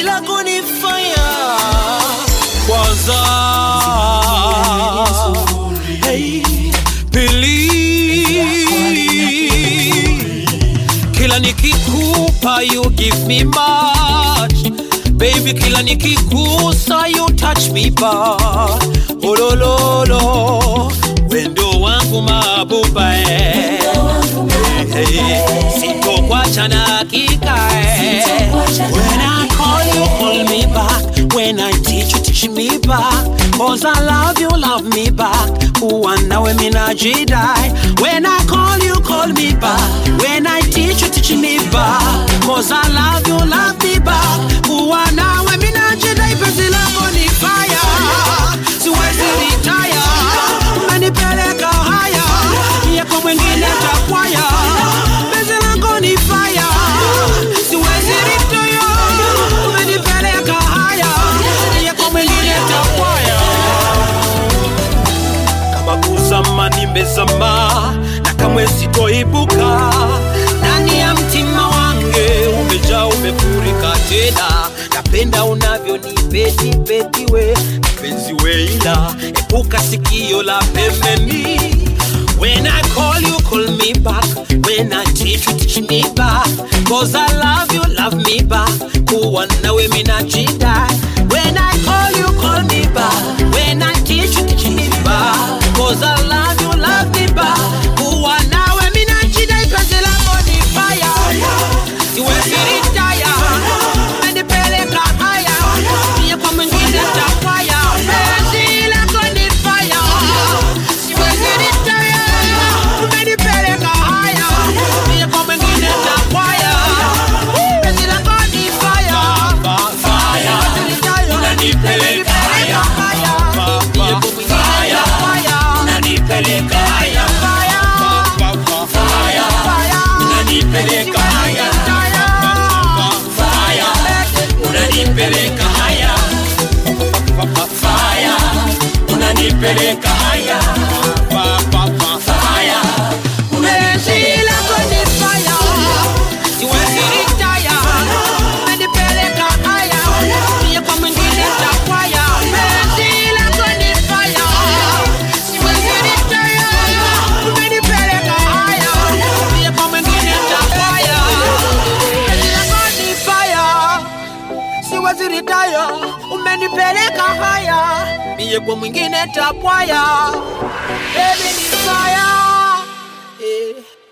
penzi lako ni fire kwanza. Hey, believe. Kila nikikupa you give me much. Baby kila nikikusa you touch me back. Oh lo lo lo, wendo wangu mabuba sitokwacha na hakika When I call you call me back. When I teach you teach me back. Cause I love me back. Uwanawe minajidai. When I call you call me back. When I teach you teach me back. Cause I love me back. Uwanawe minajidai. Penzi lako ni fire. Siwezi retire. Umenipeleka haya. Yako mwingine takwaya. Penzi lako ni fire. Siwezi retire. Umenipeleka haya. Yako mwingine takwaya. Kama kuzama nimezama. Na kamwe sitoibuka. Ndani ya mtima wange umejaa umefurika tena. Napenda unavyo ni peti we penzi we ila epuka sikio la pembeni. When I call you call me back. When I teach you teach me back. Cause I love me back. Kuwa nawe minajidai. When I call you call me back. When I teach you teach me back. Cause I love me back. Kuwa nawe minajidai. Penzi lako ni fire. Siwezi retire. Umenipeleka haya. Yako mwingine takwaya. Penzi lako ni fire. Siwezi retire. Umenipeleka haya. Yako mwingine takwaya. Penzi lako ni fire. Fire. Unanipeleka haya. Yako mwingine takwaya. Unanipeleka haya. Fire. Unanipeleka haya. Fire. Unanipeleka haya. Fire. Unanipeleka haya. Fire. Penzi lako ni fire. Siwezi retire. Umenipeleka haya. Yako mwingine takwaya. Penzi lako ni fire. Siwezi retire. Umenipeleka haya. Yako mwingine takwaya. Penzi lako ni fire. Siwezi retire. Umenipeleka haya. Mie kwa mwingine tapwaya. Baby ni fire.